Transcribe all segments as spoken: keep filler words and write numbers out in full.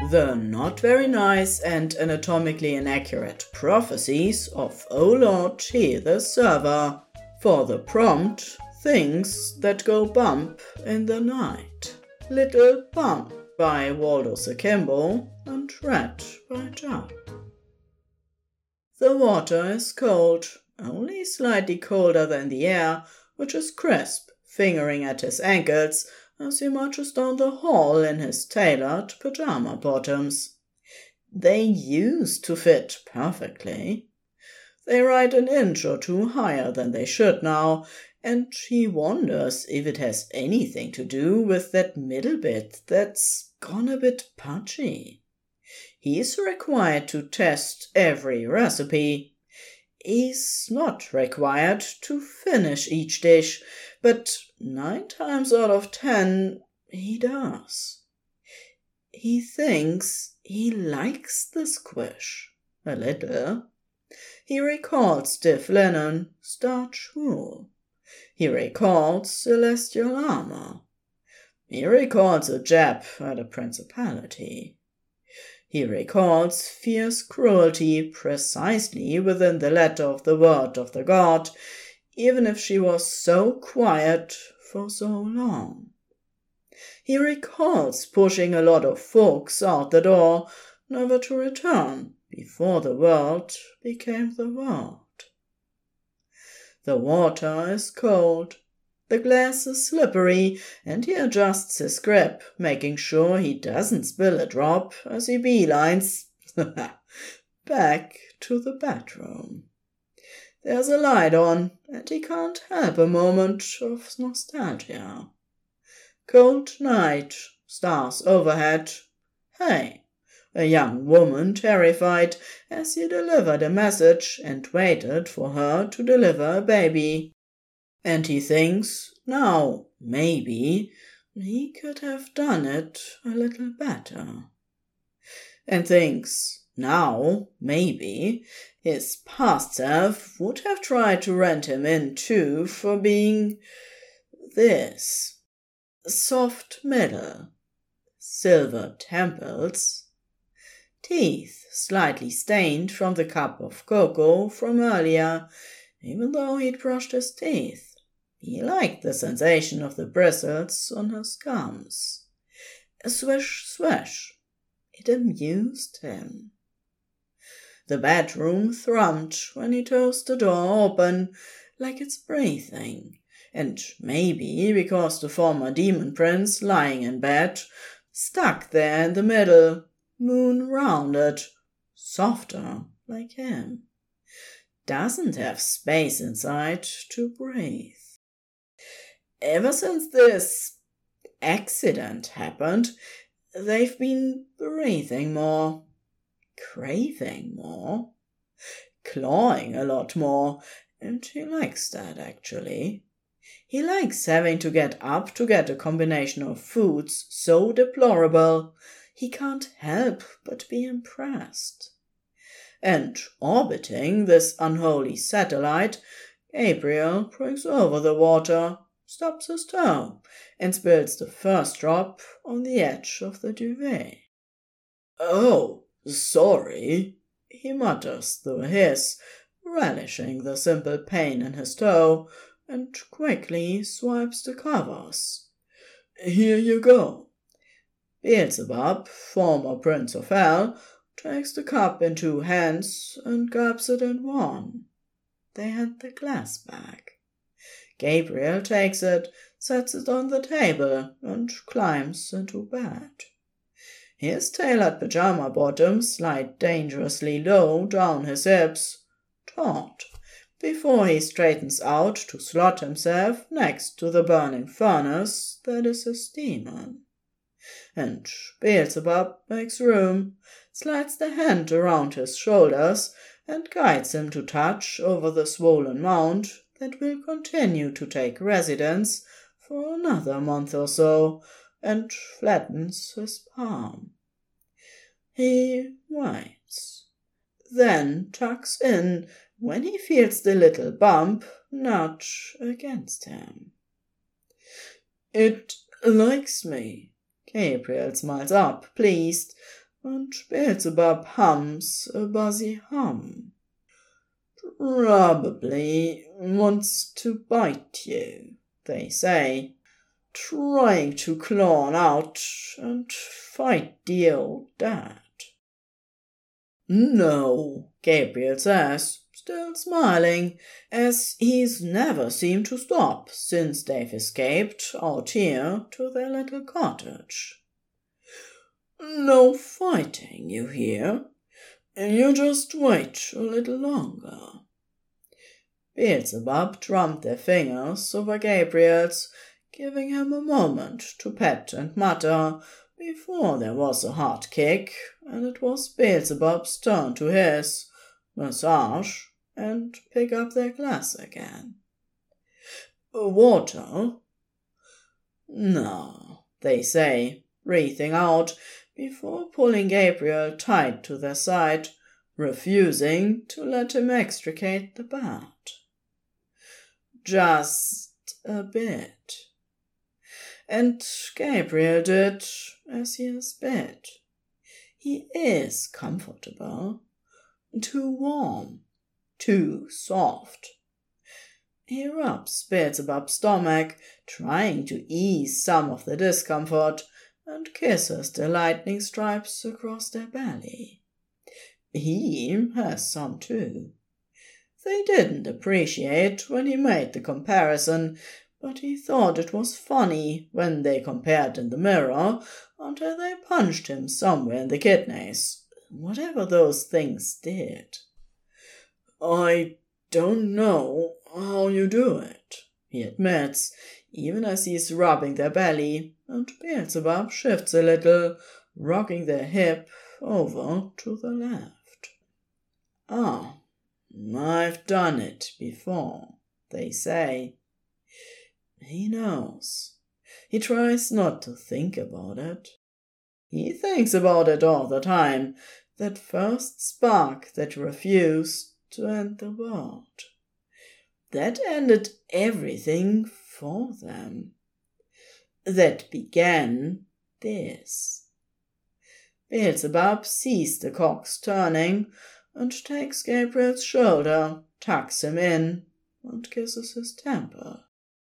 The not very nice and anatomically inaccurate prophecies of O Lord He the Server for the prompt things that go bump in the night. Little Bump by Waldo Sakimbo and read by John. The water is cold, only slightly colder than the air, which is crisp, fingering at his ankles as he marches down the hall in his tailored pajama bottoms. They used to fit perfectly. They ride an inch or two higher than they should now, and he wonders if it has anything to do with that middle bit that's gone a bit pudgy. He's required to test every recipe. He's not required to finish each dish, but nine times out of ten he does. He thinks he likes the squish a little. He recalls stiff linen, starch wool. He recalls celestial armor. He recalls a jab at a principality. He recalls fierce cruelty precisely within the letter of the word of the god, even if she was so quiet for so long. He recalls pushing a lot of folks out the door, never to return before the world became the world. The water is cold. The glass is slippery, and he adjusts his grip, making sure he doesn't spill a drop as he beelines back to the bedroom. There's a light on, and he can't help a moment of nostalgia. Cold night, stars overhead. Hey, a young woman terrified as he delivered a message and waited for her to deliver a baby. And he thinks, now, maybe, he could have done it a little better. And thinks, now, maybe, his past self would have tried to rent him in too for being this. Soft middle, silver temples, teeth slightly stained from the cup of cocoa from earlier, even though he'd brushed his teeth. He liked the sensation of the bristles on his gums. A swish, swish. It amused him. The bedroom thrummed when he tossed the door open, like it's breathing, and maybe because the former demon prince lying in bed, stuck there in the middle, moon-rounded, softer like him, doesn't have space inside to breathe. Ever since this accident happened, they've been breathing more, craving more, clawing a lot more, and he likes that, actually. He likes having to get up to get a combination of foods so deplorable he can't help but be impressed. And orbiting this unholy satellite, Gabriel breaks over the water, stops his toe, and spills the first drop on the edge of the duvet. "Oh, sorry," he mutters through a hiss, relishing the simple pain in his toe, and quickly swipes the covers. "Here you go." Beelzebub, former Prince of Hell, takes the cup in two hands and gulps it in one. They hand the glass back. Gabriel takes it, sets it on the table, and climbs into bed. His tailored pajama bottoms slide dangerously low down his hips, taut, before he straightens out to slot himself next to the burning furnace that is his demon. And Beelzebub makes room, slides the hand around his shoulders, and guides him to touch over the swollen mound that will continue to take residence for another month or so, and flattens his palm. He waits, then tucks in when he feels the little bump nudge against him. "It likes me." Gabriel smiles up, pleased, and Beelzebub hums a buzzy hum. Probably wants to bite you, they say, trying to claw out and fight the old dad. No, Gabriel says, still smiling, as he's never seemed to stop since they've escaped out here to their little cottage. No fighting, you hear? You just wait a little longer. Beelzebub drummed their fingers over Gabriel's, giving him a moment to pet and mutter, before there was a hard kick, and it was Beelzebub's turn to hiss, massage, and pick up their glass again. Water? No, they say, breathing out, before pulling Gabriel tight to their side, refusing to let him extricate the bat. Just a bit. And Gabriel did as he has bid. He is comfortable, too warm, too soft. He rubs Beelzebub's stomach, trying to ease some of the discomfort, and kisses the lightning stripes across their belly. He has some too. They didn't appreciate when he made the comparison, but he thought it was funny when they compared in the mirror until they punched him somewhere in the kidneys, whatever those things did. I don't know how you do it, he admits, even as he's rubbing their belly, and Beelzebub shifts a little, rocking their hip over to the left. Ah, I've done it before, they say. He knows. He tries not to think about it. He thinks about it all the time, that first spark that refused to end the world. That ended everything for them. That began this. Beelzebub sees the cogs turning, and takes Gabriel's shoulder, tucks him in, and kisses his temple.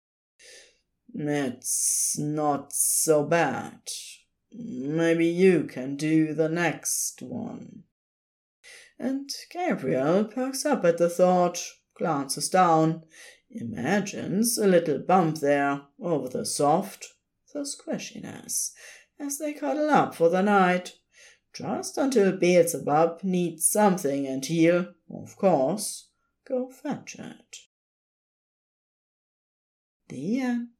It's not so bad. Maybe you can do the next one. And Gabriel perks up at the thought, glances down, imagines a little bump there over the soft, the squishiness, as they cuddle up for the night, just until Beelzebub needs something and he'll, of course, go fetch it. The end.